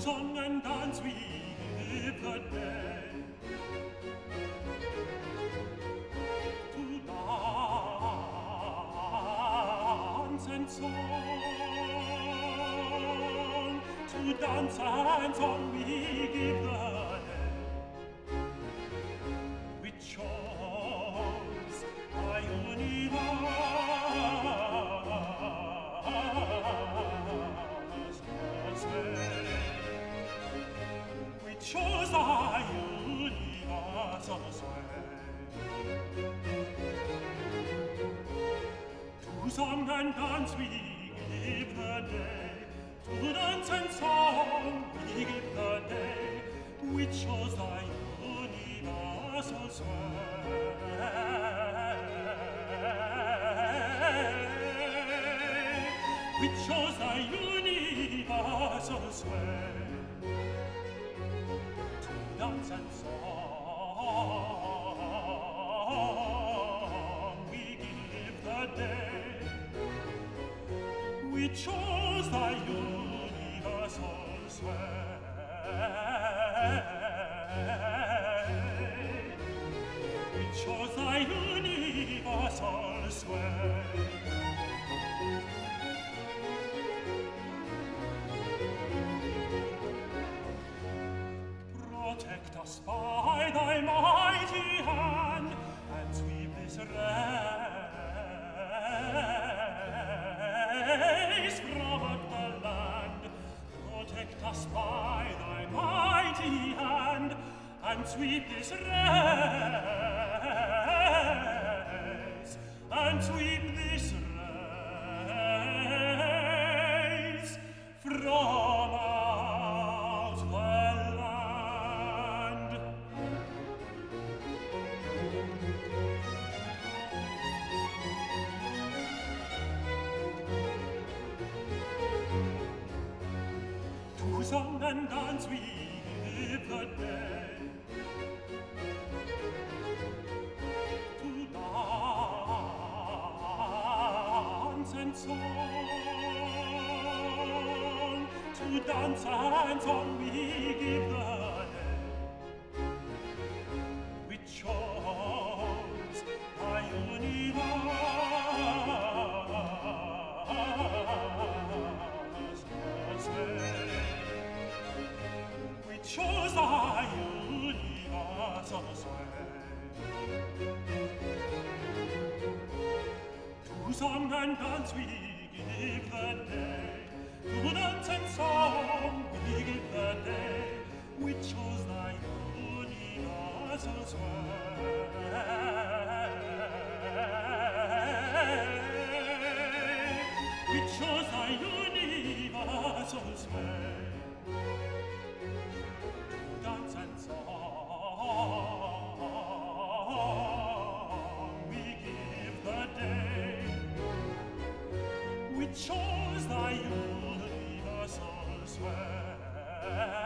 song and dance we give the day. To dance and song, to dance and song we give the day. We chose a universe. We chose a universal sway. To song and dance we give the day. To dance and song we give the day. We chose a universal sway. We chose a universal sway. To dance and song we give the day. We chose the universal sway. We chose the universal sway. Protect us by thy mighty hand, and sweep this race from the land. Protect us by thy mighty hand, and sweep this race, and sweep this race from out the land. To song and dance we give the day. To dance and song, to dance and song we give the day. We chose a universe. We chose a universal sway. To song and dance we give the day. To dance and song we give the day. We chose the universal sway. We chose the universal sway. To dance and song we give the day. We chose the universal sway.